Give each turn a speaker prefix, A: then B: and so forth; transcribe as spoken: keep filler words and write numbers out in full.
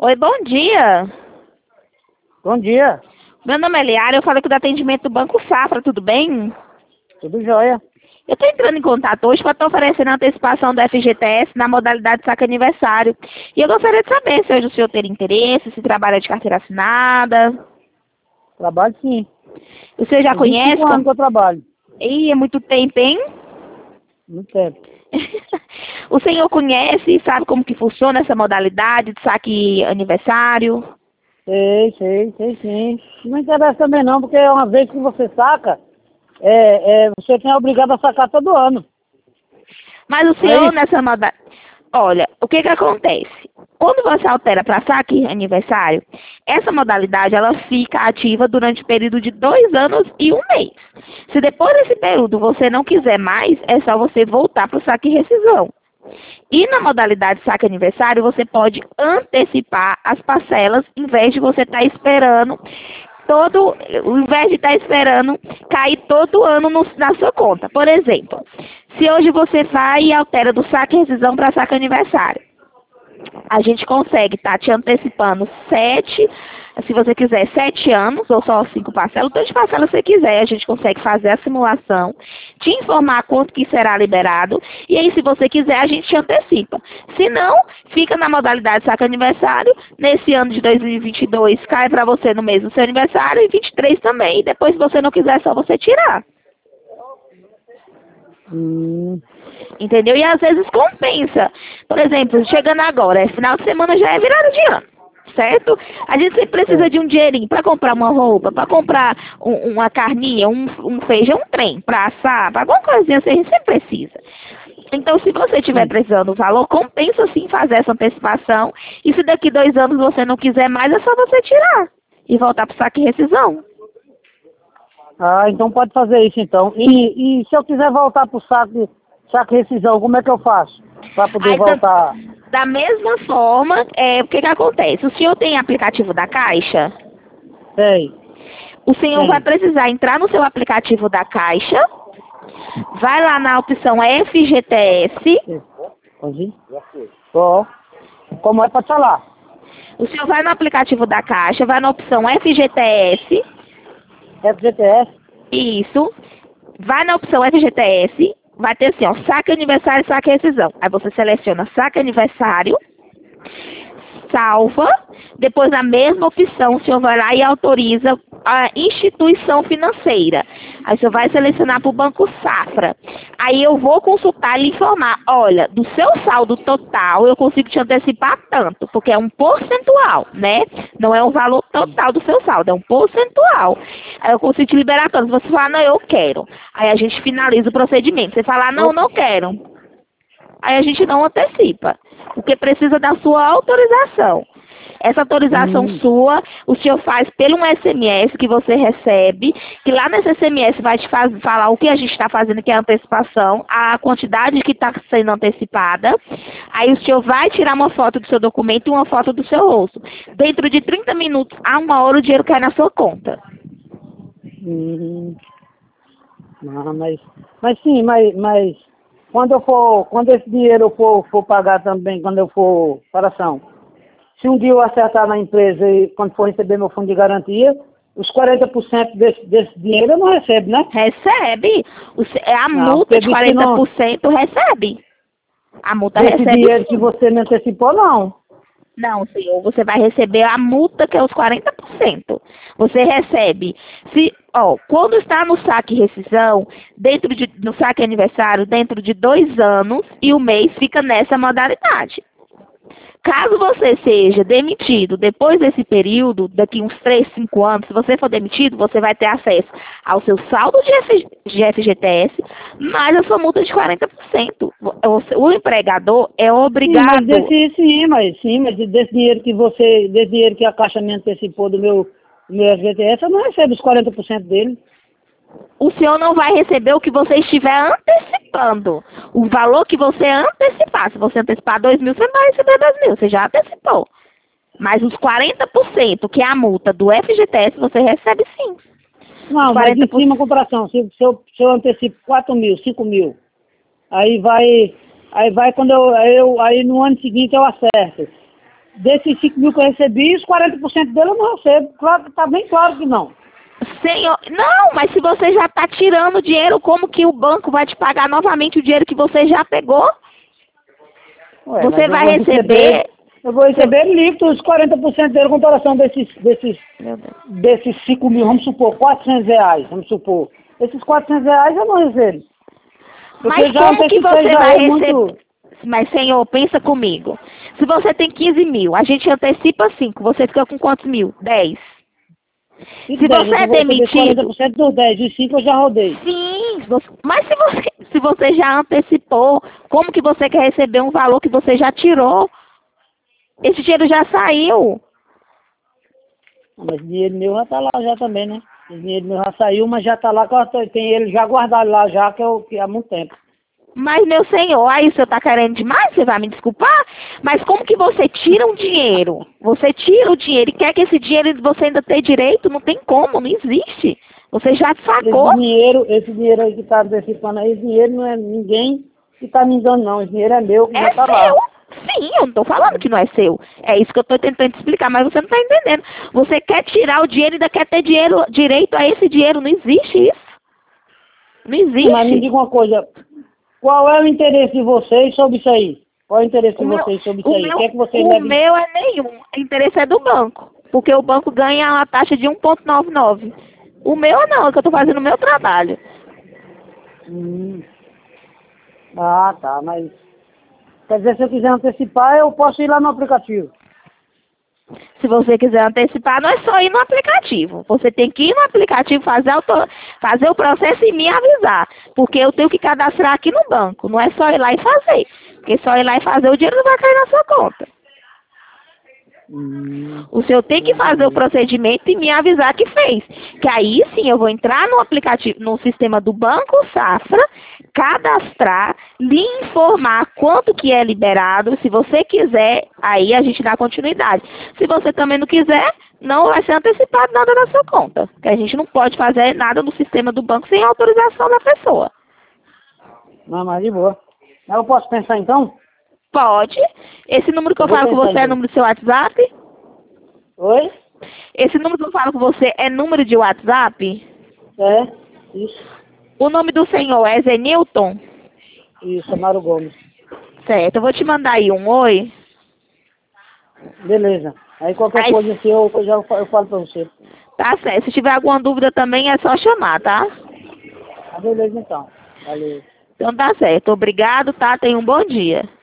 A: Oi, bom dia.
B: Bom dia.
A: Meu nome é Liara, eu falo aqui do atendimento do Banco Safra, tudo bem?
B: Tudo jóia.
A: Eu estou entrando em contato hoje para estar oferecendo a antecipação do F G T S na modalidade saque aniversário. E eu gostaria de saber se hoje o senhor tem interesse, se trabalha de carteira assinada.
B: Trabalho sim.
A: O senhor já
B: Tem vinte e
A: conhece?
B: cinco anos que eu trabalho.
A: Ih, é muito tempo, hein?
B: Muito tempo.
A: O senhor conhece e sabe como que funciona essa modalidade de saque aniversário?
B: Sei, sei, sei sim. Não interessa também não, porque uma vez que você saca, é, é, você tem a obrigado a sacar todo ano.
A: Mas o
B: Não é
A: senhor
B: isso?
A: nessa modalidade... Olha, o que que acontece? Quando você altera para saque aniversário, essa modalidade ela fica ativa durante o período de dois anos e um mês. Se depois desse período você não quiser mais, é só você voltar para o saque e rescisão. E na modalidade saque aniversário, você pode antecipar as parcelas, em vez de você estar esperando todo, ao invés de estar esperando cair todo ano no, na sua conta. Por exemplo, se hoje você vai e altera do saque e rescisão para saque aniversário, a gente consegue estar te antecipando sete, se você quiser, sete anos, ou só cinco parcelas, tantas parcelas você quiser, a gente consegue fazer a simulação, te informar quanto que será liberado, e aí se você quiser, a gente te antecipa. Se não, fica na modalidade saque aniversário, nesse ano de dois mil e vinte e dois cai para você no mês do seu aniversário, e vinte e três também, e depois se você não quiser, é só você tirar.
B: Hum,
A: Entendeu? E às vezes compensa. Por exemplo, chegando agora, é final de semana já é virada de ano, certo? A gente sempre precisa
B: é.
A: de um dinheirinho para comprar uma roupa, para comprar um- uma carninha, um, um feijão, um trem, para assar, para alguma coisinha assim, a gente sempre precisa. Então, se você estiver
B: Sim.
A: precisando do valor, compensa sim fazer essa antecipação. E se daqui dois anos você não quiser mais, é só você tirar e voltar para o saque e rescisão.
B: Ah, então pode fazer isso então. E, e se eu quiser voltar pro saque, saque rescisão, como é que eu faço? Para poder
A: Aí, da,
B: voltar?
A: da mesma forma, é, o que que acontece? O senhor tem aplicativo da Caixa?
B: Sei,
A: O senhor vai
B: tem.
A: precisar entrar no seu aplicativo da Caixa, vai lá na opção F G T S,
B: Pode ir? Ó, como é para falar?
A: o senhor vai no aplicativo da Caixa, vai na opção F G T S,
B: F G T S?
A: isso, vai na opção F G T S, vai ter assim, ó, saque aniversário e saque rescisão. Aí você seleciona saque aniversário, salva, depois na mesma opção o senhor vai lá e autoriza a instituição financeira. Aí o senhor vai selecionar para o Banco Safra. Aí eu vou consultar e lhe informar, olha, do seu saldo total eu consigo te antecipar tanto, porque é um percentual, né? Não é o valor total do seu saldo, é um percentual. Aí eu consigo te liberar tanto. Se você falar, não, eu quero. Aí a gente finaliza o procedimento. Você falar, não, não quero. Aí a gente não antecipa, porque precisa da sua autorização. Essa autorização
B: Hum.
A: sua, o senhor faz pelo um S M S que você recebe, que lá nesse S M S vai te faz, falar o que a gente está fazendo, que é a antecipação, a quantidade que está sendo antecipada. Aí o senhor vai tirar uma foto do seu documento e uma foto do seu rosto. Dentro de trinta minutos a uma hora o dinheiro cai na sua conta.
B: Hum. Não, mas, mas sim, mas, mas quando eu for, quando esse dinheiro eu for, for pagar também, quando eu for para ação, se um dia eu acertar na empresa e quando for receber meu fundo de garantia, os quarenta por cento desse, desse dinheiro eu não recebo, né?
A: Recebe. O se- A
B: Não,
A: multa
B: porque
A: de
B: disse que
A: quarenta
B: não,
A: por cento recebe. A multa
B: desse
A: recebe
B: dinheiro que
A: sim.
B: você me antecipou, não.
A: Não, senhor, você vai receber a multa, que é os quarenta por cento. Você recebe, se, ó, quando está no saque rescisão, dentro de, no saque aniversário, dentro de dois anos e o mês fica nessa modalidade. Caso você seja demitido depois desse período, daqui uns três, cinco anos, se você for demitido, você vai ter acesso ao seu saldo de, F, de F G T S, mais a sua multa de quarenta por cento. O, o empregador é
B: Sim, mas
A: obrigado.
B: desse, sim, mas sim, mas desse dinheiro que você, desse dinheiro que a Caixa me antecipou do meu, do meu F G T S, eu não recebo os quarenta por cento dele.
A: O senhor não vai receber o que você estiver antecipando. O valor que você antecipar. Se você antecipar dois mil, você não vai receber dois mil, você já antecipou. Mas os quarenta por cento, que é a multa do F G T S, você recebe sim.
B: Não, mas em cima a comparação, se, se, eu, se eu antecipo quatro mil, cinco mil, aí vai, aí vai quando eu, aí eu, aí no ano seguinte eu acerto. desses cinco mil que eu recebi, os quarenta por cento dele eu não recebo. Claro, tá bem claro que não.
A: Senhor, não, mas se você já está tirando dinheiro, como que o banco vai te pagar novamente o dinheiro que você já pegou?
B: Ué,
A: Você
B: mas eu
A: vai
B: vou
A: receber...
B: Eu vou receber líquido os quarenta por cento dele, comparação desses, desses,
A: Meu Deus.
B: desses cinco mil, vamos supor, quatrocentos reais, vamos supor. Esses quatrocentos reais eu não recebo. Porque
A: Mas
B: já
A: como que
B: antecipei
A: você
B: já
A: vai
B: é
A: receber?
B: muito...
A: Mas, senhor, pensa comigo. Se você tem quinze mil, a gente antecipa cinco, você fica com quantos mil? dez.
B: E
A: Se
B: dez,
A: você é
B: eu vou receber quarenta
A: demitido...
B: por cento dos dez, os cinco eu já rodei.
A: Sim, você- mas se você, se você já antecipou, como que você quer receber um valor que você já tirou? Esse dinheiro já saiu.
B: Ah, mas o dinheiro meu já tá lá já também, né? O dinheiro meu já saiu, mas já tá lá, que eu tô- tem ele já guardado lá já, que, eu, que há muito tempo.
A: Mas, meu senhor, aí o senhor está querendo demais, você vai me desculpar? Mas como que você tira um dinheiro? Você tira o dinheiro e quer que esse dinheiro você ainda tenha direito? Não tem como, não existe. Você já sacou.
B: Esse dinheiro, esse dinheiro aí que tá antecipando aí, esse dinheiro não é ninguém que tá me dando não, esse dinheiro é meu, que
A: É
B: já tá lá.
A: seu. Sim, eu não estou falando que não é seu. É isso que eu estou tentando te explicar, mas você não está entendendo. Você quer tirar o dinheiro e ainda quer ter dinheiro, direito a esse dinheiro. Não existe isso. Não
B: Mas me
A: existe.
B: diga uma coisa, qual é o interesse de vocês sobre isso aí? Qual é o interesse
A: O
B: de
A: meu,
B: vocês sobre isso
A: o
B: aí? O
A: meu,
B: que é que vocês
A: o
B: levam?
A: meu é nenhum. O interesse é do banco. Porque o banco ganha uma taxa de um vírgula noventa e nove. O meu não, é que eu estou fazendo o meu trabalho.
B: Hum. Ah, tá, mas... Quer dizer, se eu quiser antecipar, eu posso ir lá no aplicativo.
A: Se você quiser antecipar, não é só ir no aplicativo. Você tem que ir no aplicativo, fazer, auto, fazer o processo e me avisar. Porque eu tenho que cadastrar aqui no banco. Não é só ir lá e fazer. Porque só ir lá e fazer, o dinheiro não vai cair na sua conta.
B: Hum.
A: O senhor tem que fazer o procedimento e me avisar que fez. Que aí sim eu vou entrar no aplicativo, no sistema do Banco Safra, cadastrar, lhe informar quanto que é liberado. Se você quiser, aí a gente dá continuidade. Se você também não quiser, não vai ser antecipado nada na sua conta. Porque a gente não pode fazer nada no sistema do banco sem autorização da pessoa.
B: Não, mas de boa. Mas eu posso pensar então?
A: Pode. Esse número que eu,
B: Eu vou
A: falo com
B: pensar
A: você é
B: então.
A: número do seu WhatsApp?
B: Oi?
A: Esse número que eu falo com você é número de WhatsApp?
B: É, isso.
A: O nome do senhor é Zenilton?
B: Isso, Amaro Gomes.
A: Certo, eu vou te mandar aí um oi.
B: Beleza. Aí qualquer
A: Aí,
B: coisa assim eu, eu já fa- eu falo pra você.
A: tá certo. Se tiver alguma dúvida também é só chamar, tá?
B: Ah, beleza então. Valeu.
A: Então tá certo. Obrigado, tá? Tenha um bom dia.